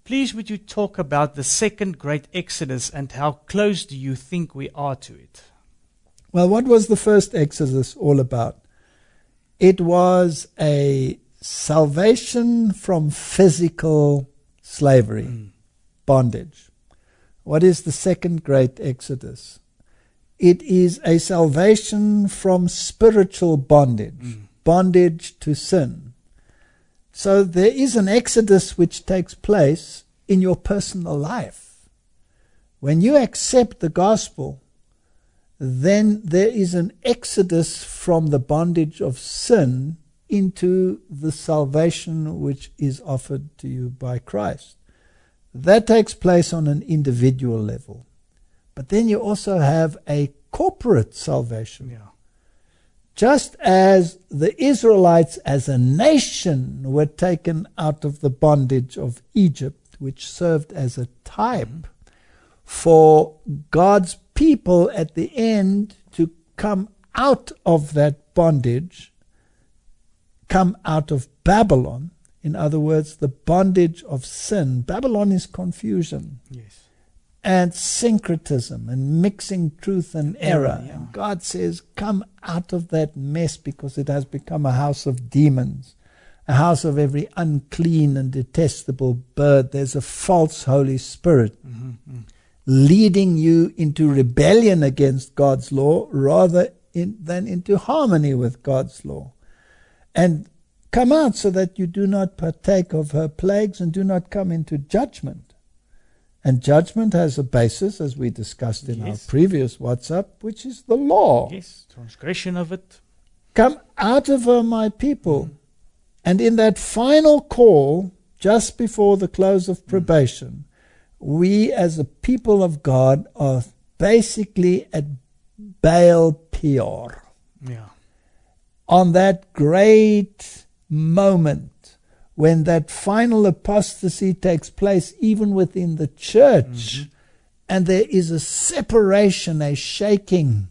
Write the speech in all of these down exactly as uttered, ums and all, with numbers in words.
Please would you talk about the second great Exodus and how close do you think we are to it? Well, what was the first Exodus all about? It was a salvation from physical slavery, mm. bondage. What is the second great Exodus? It is a salvation from spiritual bondage, mm. bondage to sin. So there is an Exodus which takes place in your personal life. When you accept the gospel, then there is an exodus from the bondage of sin into the salvation which is offered to you by Christ. That takes place on an individual level. But then you also have a corporate salvation. Yeah. Just as the Israelites as a nation were taken out of the bondage of Egypt, which served as a type mm-hmm. for God's people at the end to come out of that bondage, come out of Babylon. In other words, the bondage of sin. Babylon is confusion. Yes. And syncretism and mixing truth and error. error yeah. And God says, come out of that mess because it has become a house of demons, a house of every unclean and detestable bird. There's a false Holy Spirit mm-hmm, mm-hmm. leading you into rebellion against God's law rather in, than into harmony with God's law. And come out so that you do not partake of her plagues and do not come into judgment. And judgment has a basis, as we discussed in yes. our previous WhatsApp, which is the law. Yes, transgression of it. Come out of her, my people. Mm. And in that final call, just before the close of probation, mm. we as a people of God are basically at Baal Peor. Yeah. On that great moment when that final apostasy takes place even within the church, mm-hmm. and there is a separation, a shaking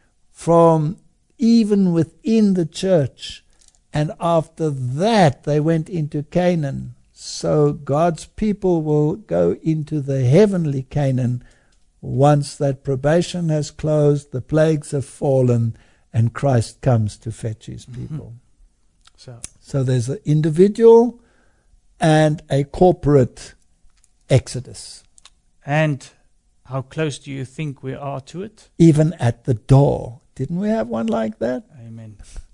from even within the church. And after that, they went into Canaan. So God's people will go into the heavenly Canaan once that probation has closed, the plagues have fallen, and Christ comes to fetch his people. Mm-hmm. So, so there's an individual and a corporate exodus. And how close do you think we are to it? Even at the door. Didn't we have one like that? Amen.